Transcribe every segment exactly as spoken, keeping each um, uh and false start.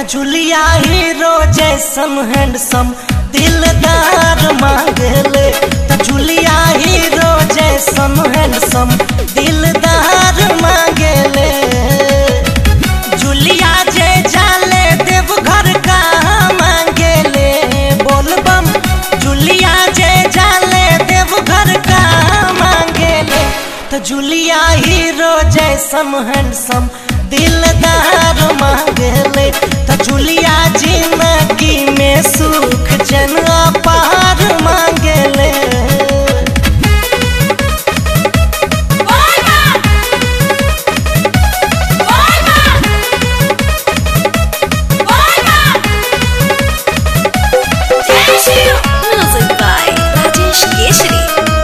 जुलिया हीरो जैसन हैंडसम दिलदार मांगले। जुलिया हीरो जैसन हैंडसम दिलदार मांगले। जुलिया जे जाले देव घर का मांगले। बोलबम जुलिया जे जाले देव घर का मांगले। तो जुलिया हीरो जैसन हैंडसम दिलदार मांगले। तो जुलिया जिंदगी में सुख जन अपार मांगले। Music by Rajesh Keshri.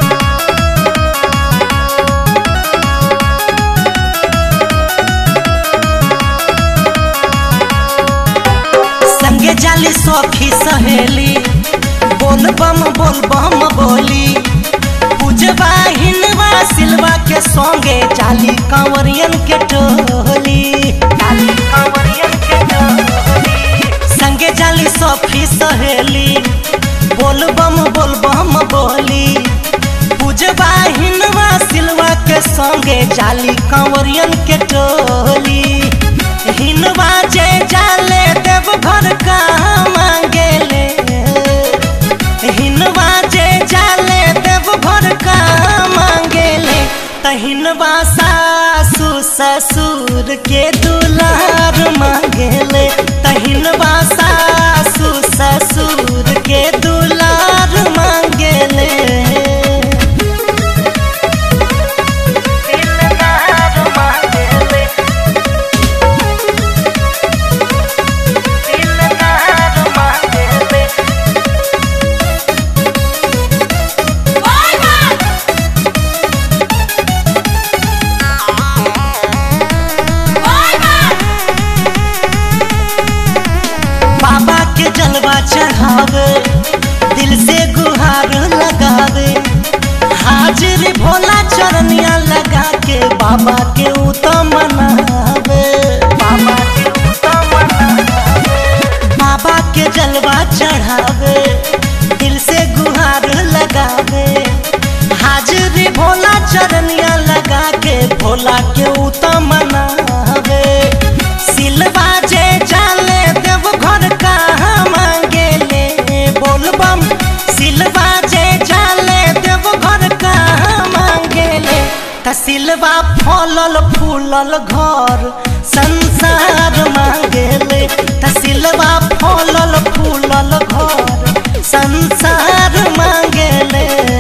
संगे जाली सखी सहेली बोल बम बोल बम बोली। पूजवा हिनवा सिलवा के संगे जाली कांवरियन के टोली। जाली कांवरियन के टोली। संगे जाली सखी सहेली बोल बम बोल बम बोली। पूजवा हिनवा सिलवा के संगे जाली कांवरियन के टोली। हिनवा जे जाले देव घर का मांगले। हिनवा जे जाले देव घर का मांगले। तहिनवा सासू ससुर के दुलार मांगले। तहिनवा सासू ससुर के दुलार मांगले। जलवा चढ़ावे दिल से गुहार लगावे। हाजिर भोला चरनिया लगा के बाबा के उत्तम मनावे। बाबा के उत्तम मनावे। बाबा के जलवा चढ़ावे दिल से गुहार लगावे। हाजिर भोला चरनिया लगा के भोला के उत्तम मनावे। सिलवा जे जाले देव घर का बोलबम सिलवा जे जाले देव घर का मांगले। तसिलवा फलल फूलल घर संसार मांगले। तसिलवा फलल फूलल घर संसार मांगले।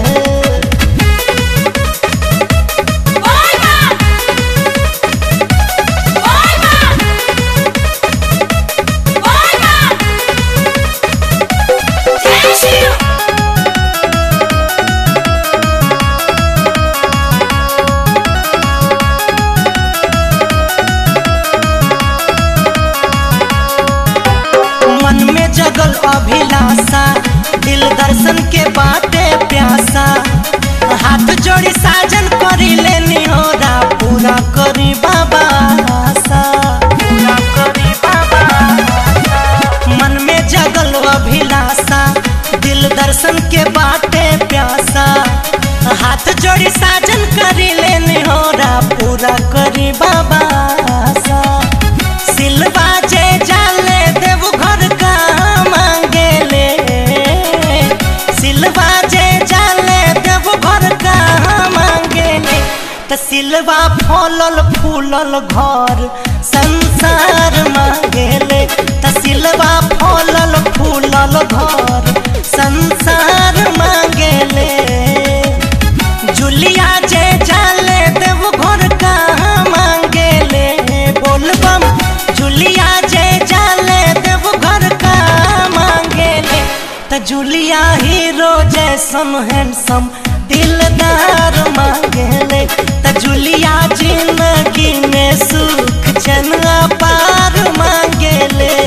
मन में जगल अभिलाषा दिल दर्शन के बाटे प्यासा। हाथ जोड़ी साजन करी लेनी होरा पूरा करी बाबा आशा। पूरा करी बाबा आशा। मन में जगल अभिलाषा दिल दर्शन के बाटे प्यासा। हाथ जोड़ी साजन करी लेनी होरा पूरा करी बाबा आशा। सिलवा जे जाले देव घर का मांगले। सिलवा जे जाले देव घर का मांगले। त सिलवा फलल फूलल घर संसार मांगले। त सिलवा फलल फूलल घर संसार मांगले। जुलिया जे जाले देव घर का मांगले। बोलबम जुलिया जे जाले देव घर का मांगले। त जुलिया हीरो जैसन हैंडसम दिलदार मांगले। त जुलिया जिंदगी में सुख जन अपार मांगले।